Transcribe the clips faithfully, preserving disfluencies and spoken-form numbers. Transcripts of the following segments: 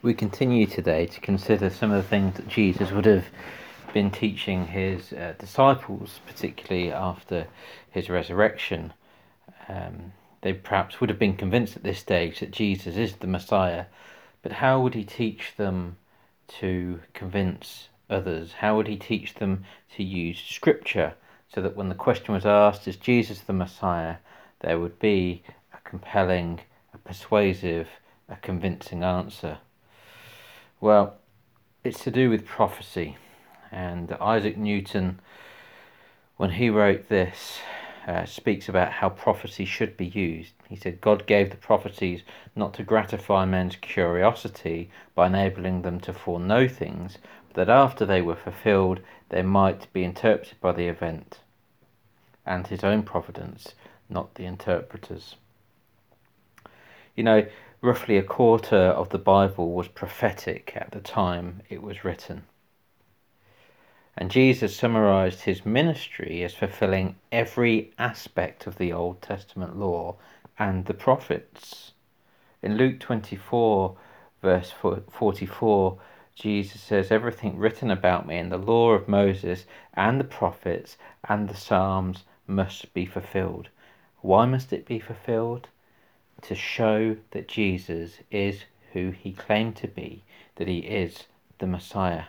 We continue today to consider some of the things that Jesus would have been teaching his uh, disciples, particularly after his resurrection. Um, they perhaps would have been convinced at this stage that Jesus is the Messiah, but how would he teach them to convince others? How would he teach them to use Scripture so that when the question was asked, is Jesus the Messiah, there would be a compelling, a persuasive, a convincing answer? Well, it's to do with prophecy, and Isaac Newton, when he wrote this, uh, speaks about how prophecy should be used. He said, God gave the prophecies not to gratify men's curiosity by enabling them to foreknow things, but that after they were fulfilled, they might be interpreted by the event and his own providence, not the interpreter's. You know, roughly a quarter of the Bible was prophetic at the time it was written. And Jesus summarized his ministry as fulfilling every aspect of the Old Testament law and the prophets. In Luke twenty-four, verse forty-four, Jesus says, everything written about me in the law of Moses and the prophets and the Psalms must be fulfilled. Why must it be fulfilled? To show that Jesus is who he claimed to be, that he is the Messiah.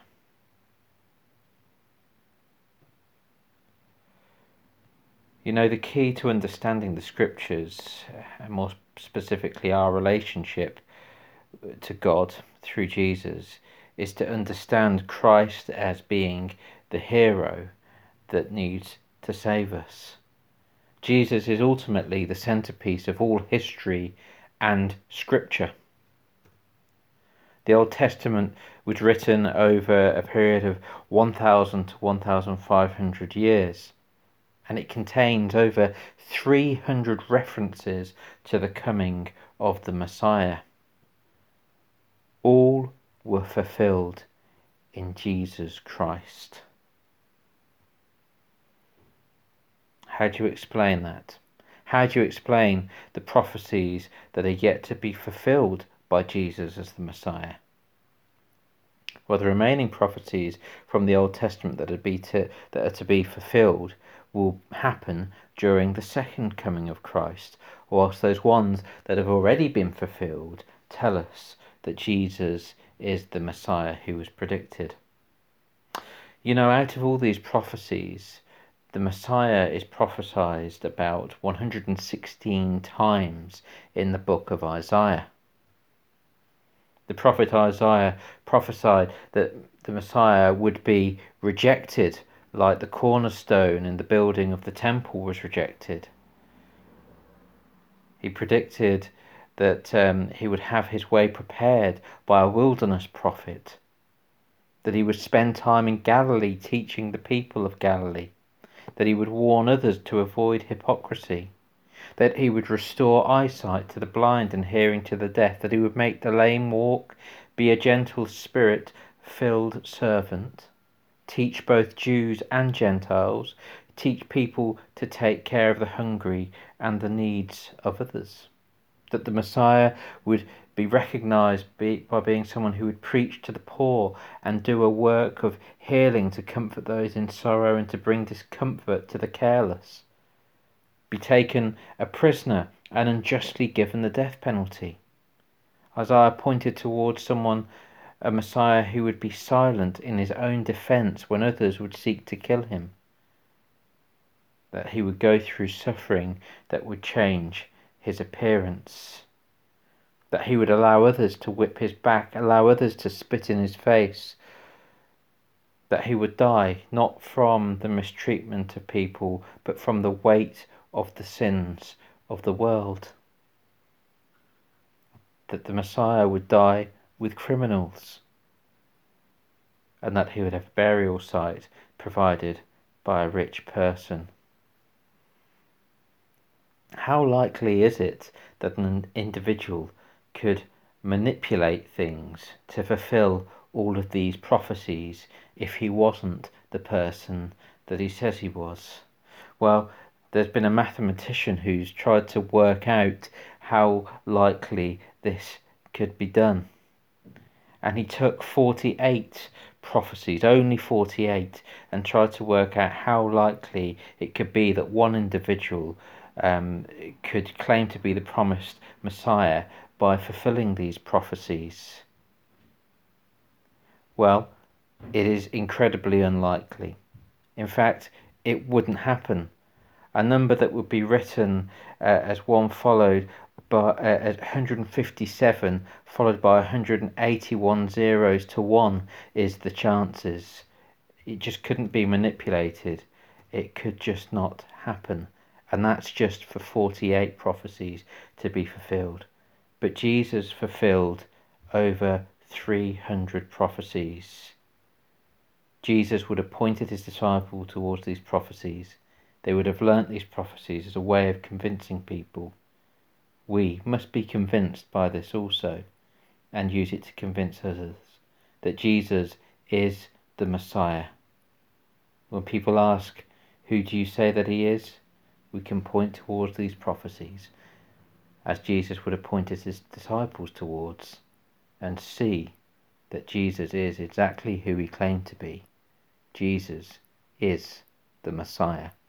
You know, the key to understanding the Scriptures, and more specifically our relationship to God through Jesus, is to understand Christ as being the hero that needs to save us. Jesus is ultimately the centerpiece of all history and Scripture. The Old Testament was written over a period of one thousand to one thousand five hundred years, and it contains over three hundred references to the coming of the Messiah. All were fulfilled in Jesus Christ. How do you explain that? How do you explain the prophecies that are yet to be fulfilled by Jesus as the Messiah? Well, the remaining prophecies from the Old Testament that are, be to, that are to be fulfilled will happen during the second coming of Christ, whilst those ones that have already been fulfilled tell us that Jesus is the Messiah who was predicted. You know, out of all these prophecies, the Messiah is prophesied about one hundred sixteen times in the book of Isaiah. The prophet Isaiah prophesied that the Messiah would be rejected like the cornerstone in the building of the temple was rejected. He predicted that um, he would have his way prepared by a wilderness prophet, that he would spend time in Galilee teaching the people of Galilee, that he would warn others to avoid hypocrisy, that he would restore eyesight to the blind and hearing to the deaf, that he would make the lame walk, be a gentle spirit-filled servant, teach both Jews and Gentiles, teach people to take care of the hungry and the needs of others, that the Messiah would be recognised by being someone who would preach to the poor and do a work of healing to comfort those in sorrow and to bring discomfort to the careless, be taken a prisoner and unjustly given the death penalty. Isaiah pointed towards someone, a Messiah who would be silent in his own defence when others would seek to kill him, that he would go through suffering that would change his appearance, that he would allow others to whip his back, allow others to spit in his face, that he would die not from the mistreatment of people, but from the weight of the sins of the world, that the Messiah would die with criminals, and that he would have a burial site provided by a rich person. How likely is it that an individual could manipulate things to fulfill all of these prophecies if he wasn't the person that he says he was? Well, there's been a mathematician who's tried to work out how likely this could be done. and he took forty-eight prophecies, only forty-eight, and tried to work out how likely it could be that one individual um, could claim to be the promised Messiah by fulfilling these prophecies. Well, it is incredibly unlikely. In fact, it wouldn't happen. A number that would be written uh, as one followed by uh, as one hundred fifty-seven followed by one hundred eighty-one zeros to one is the chances. It just couldn't be manipulated. It could just not happen. And that's just for forty-eight prophecies to be fulfilled. But Jesus fulfilled over three hundred prophecies. Jesus would have pointed his disciple towards these prophecies. They would have learnt these prophecies as a way of convincing people. We must be convinced by this also, and use it to convince others that Jesus is the Messiah. When people ask, who do you say that he is? We can point towards these prophecies, as Jesus would have pointed his disciples towards, and see that Jesus is exactly who he claimed to be. Jesus is the Messiah.